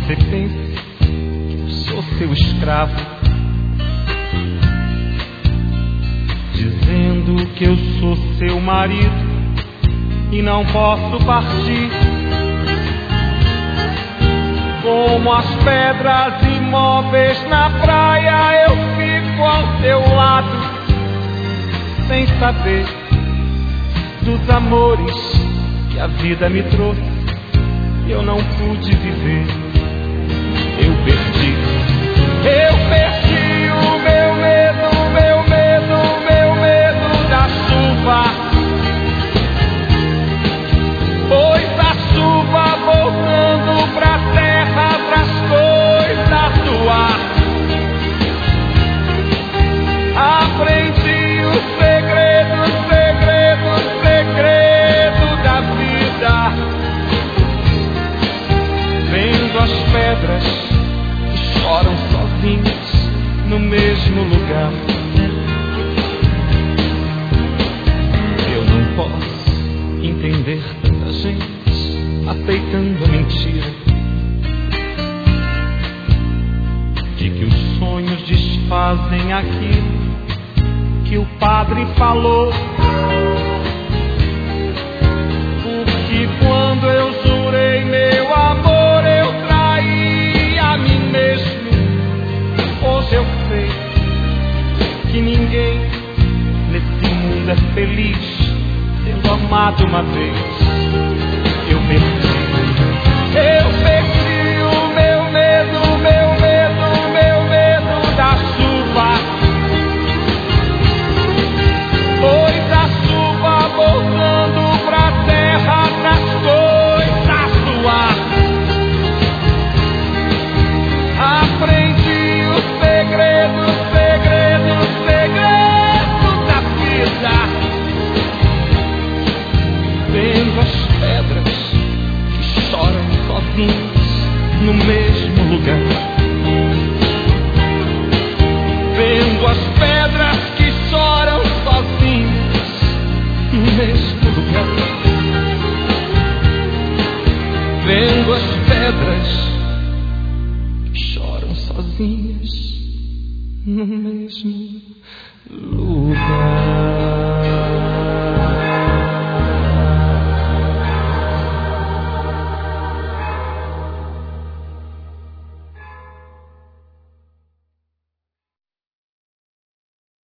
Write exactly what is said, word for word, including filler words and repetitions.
você pense que eu sou seu escravo, dizendo que eu sou seu marido e não posso partir. Como as pedras imóveis na praia, eu fico ao teu lado, sem saber dos amores que a vida me trouxe. Eu não pude viver, eu perdi. Eu perdi o meu medo, meu medo, meu medo da chuva, pois a chuva voltando pra terra traz coisas do ar. Aprendi o segredo, segredo, segredo da vida, vendo as pedras que choram sozinhas no mesmo lugar. Eu não posso entender tanta gente aceitando a mentira de que os sonhos desfazem aquilo que o padre falou. Porque quando eu jurei meu amor, eu traí a mim mesmo. Hoje eu sei que ninguém nesse mundo é feliz sendo amado uma vez. Eu perdi, eu perdi o meu medo, meu medo, meu medo da chuva, pois a chuva voltando pra terra traz coisas do ar. Aprendi o segredo, segredo, segredo da vida, vendo as pedras que choram sozinhas no mesmo lugar, vendo as pedras que choram sozinhas no mesmo lugar, vendo as pedras que choram sozinhas no mesmo lugar.